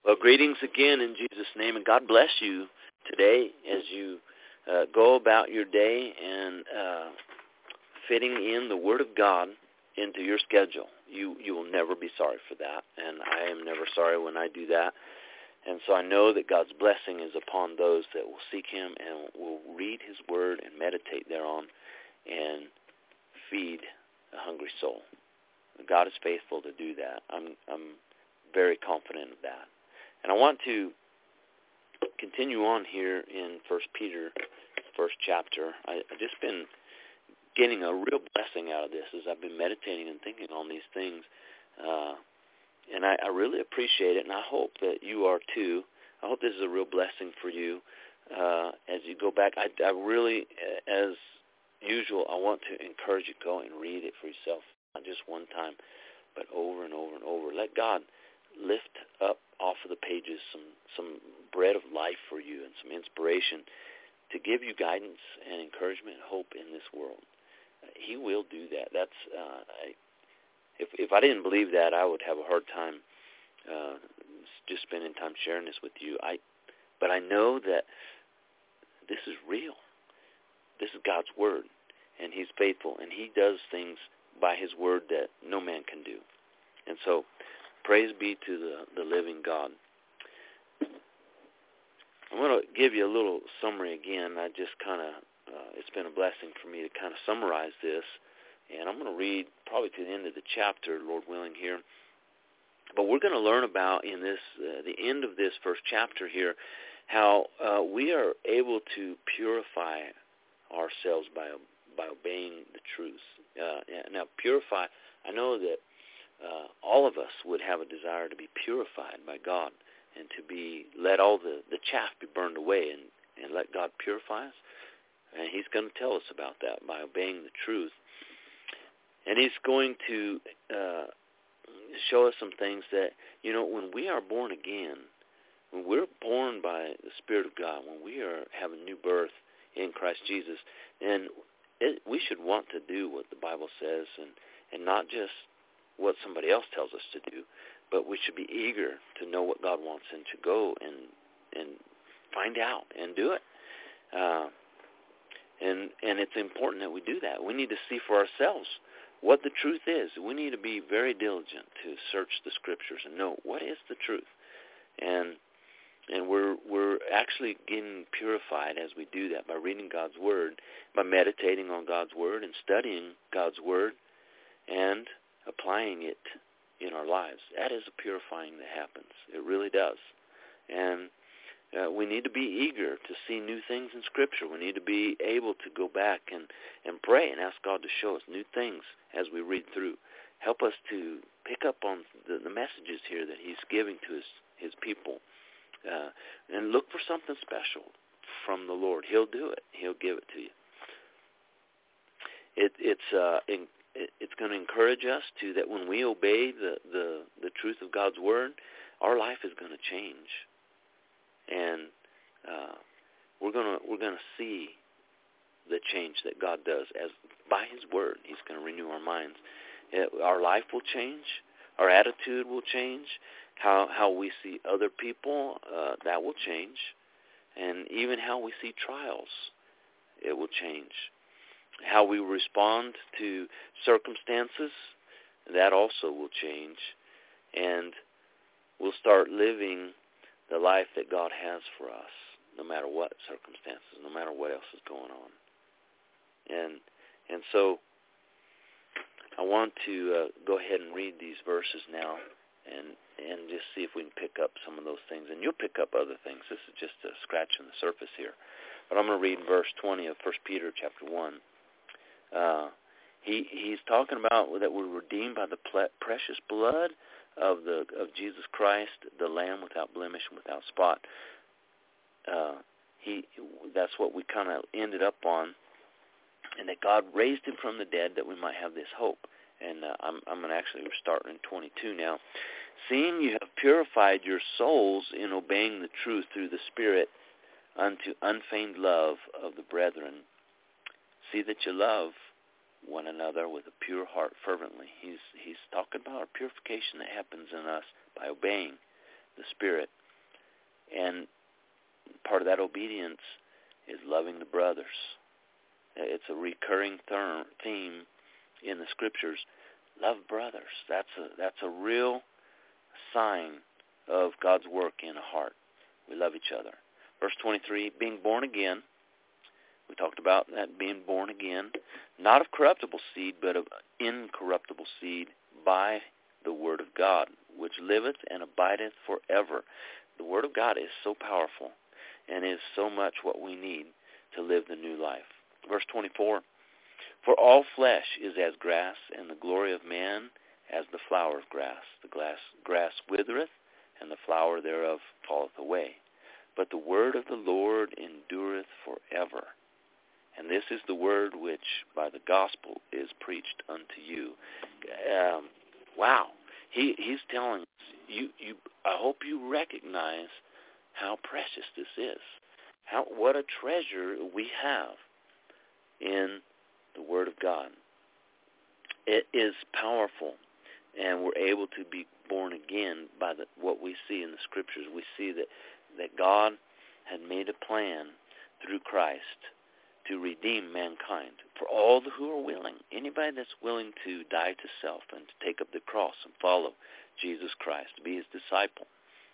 Well, greetings again in Jesus' name, and God bless you today as you go about your day and fitting in the Word of God into your schedule. You will never be sorry for that, and I am never sorry when I do that. And so I know that God's blessing is upon those that will seek Him and will read His Word and meditate thereon and feed a hungry soul. God is faithful to do that. I'm very confident of that. And I want to continue on here in 1 Peter, first chapter. I've just been getting a real blessing out of this as I've been meditating and thinking on these things. And I really appreciate it, and I hope that you are too. I hope this is a real blessing for you as you go back. I really, as usual, I want to encourage you to go and read it for yourself, not just one time, but over and over and over. Let God lift up off of the pages some bread of life for you and some inspiration to give you guidance and encouragement and hope in this world. He will do that. That's if I didn't believe that, I would have a hard time just spending time sharing this with you. But I know that this is real. This is God's Word, and He's faithful, and He does things by His Word that no man can do. And so, praise be to the living God. I'm going to give you a little summary again. I just kind of, it's been a blessing for me to kind of summarize this. And I'm going to read probably to the end of the chapter, Lord willing, here. But we're going to learn about in this, the end of this first chapter here, how we are able to purify ourselves by obeying the truth. Now, purify, I know that all of us would have a desire to be purified by God and to be, let all the chaff be burned away and let God purify us. And He's going to tell us about that by obeying the truth. And He's going to show us some things that, when we are born again, when we're born by the Spirit of God, when we have a new birth in Christ Jesus, then we should want to do what the Bible says and not just what somebody else tells us to do, but we should be eager to know what God wants and to go and find out and do it. And it's important that we do that. We need to see for ourselves what the truth is. We need to be very diligent to search the Scriptures and know what is the truth. And we're actually getting purified as we do that by reading God's Word, by meditating on God's Word and studying God's Word and applying it in our lives. That is a purifying that happens. It really does. And we need to be eager to see new things in Scripture. We need to be able to go back and pray and ask God to show us new things as we read through. Help us to pick up on the messages here that He's giving to His people. And look for something special from the Lord. He'll do it. He'll give it to you. It's going to encourage us to that when we obey the truth of God's Word, our life is going to change. And we're gonna see the change that God does as by His Word. He's going to renew our minds. Our life will change. Our attitude will change. How we see other people, that will change. And even how we see trials, it will change. How we respond to circumstances, that also will change. And we'll start living the life that God has for us, no matter what circumstances, no matter what else is going on. And so I want to go ahead and read these verses now and just see if we can pick up some of those things. And you'll pick up other things. This is just a scratch on the surface here. But I'm going to read verse 20 of 1 Peter chapter 1. He's talking about that we're redeemed by the precious blood of Jesus Christ, the Lamb without blemish and without spot. That's what we kind of ended up on, and that God raised Him from the dead that we might have this hope. And I'm going to actually start in 22 now. Seeing you have purified your souls in obeying the truth through the Spirit unto unfeigned love of the brethren, see that you love one another with a pure heart fervently. He's talking about our purification that happens in us by obeying the Spirit. And part of that obedience is loving the brothers. It's a recurring theme in the Scriptures. Love brothers. That's a real sign of God's work in a heart. We love each other. Verse 23, being born again. We talked about that, being born again, not of corruptible seed, but of incorruptible seed, by the word of God, which liveth and abideth forever. The word of God is so powerful and is so much what we need to live the new life. Verse 24, for all flesh is as grass, and the glory of man as the flower of grass. The grass withereth, and the flower thereof falleth away. But the word of the Lord endureth forever. And this is the word which by the gospel is preached unto you. Wow. He's telling us, I hope you recognize how precious this is. What a treasure we have in the Word of God. It is powerful, and we're able to be born again by what we see in the Scriptures. We see that God had made a plan through Christ to redeem mankind for all who are willing. Anybody that's willing to die to self and to take up the cross and follow Jesus Christ, to be his disciple.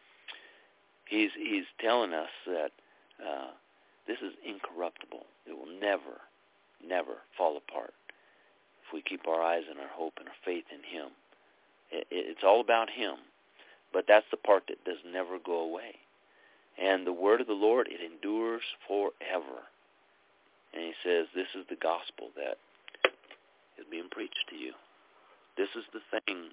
He's telling us that this is incorruptible. It will never, never fall apart if we keep our eyes and our hope and our faith in him. It's all about him, but that's the part that does never go away. And the word of the Lord, it endures forever. And he says, this is the gospel that is being preached to you. This is the thing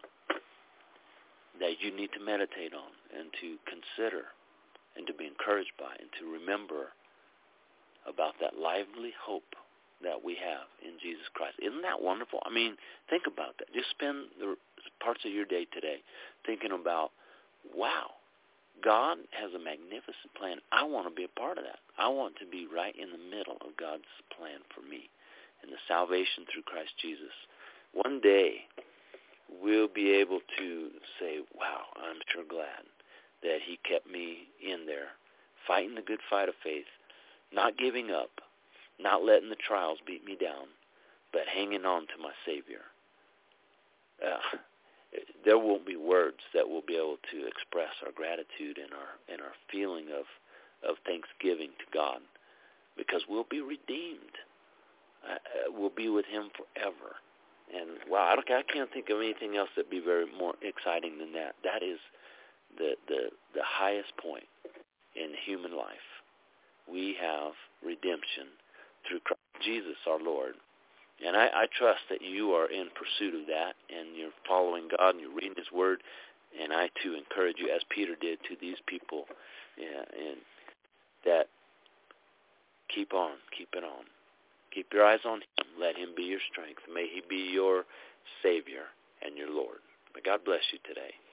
that you need to meditate on and to consider and to be encouraged by and to remember about that lively hope that we have in Jesus Christ. Isn't that wonderful? I mean, think about that. Just spend the parts of your day today thinking about, wow, God has a magnificent plan. I want to be a part of that. I want to be right in the middle of God's plan for me and the salvation through Christ Jesus. One day, we'll be able to say, wow, I'm sure glad that he kept me in there, fighting the good fight of faith, not giving up, not letting the trials beat me down, but hanging on to my Savior. There won't be words that will be able to express our gratitude and our feeling of thanksgiving to God, because we'll be redeemed. We'll be with him forever. And wow, I can't think of anything else that'd be more exciting than that. That is the highest point in human life. We have redemption through Christ Jesus our Lord. And I trust that you are in pursuit of that, and you're following God, and you're reading his word. And I, too, encourage you, as Peter did to these people, and that keep on, keep it on. Keep your eyes on him. Let him be your strength. May he be your Savior and your Lord. May God bless you today.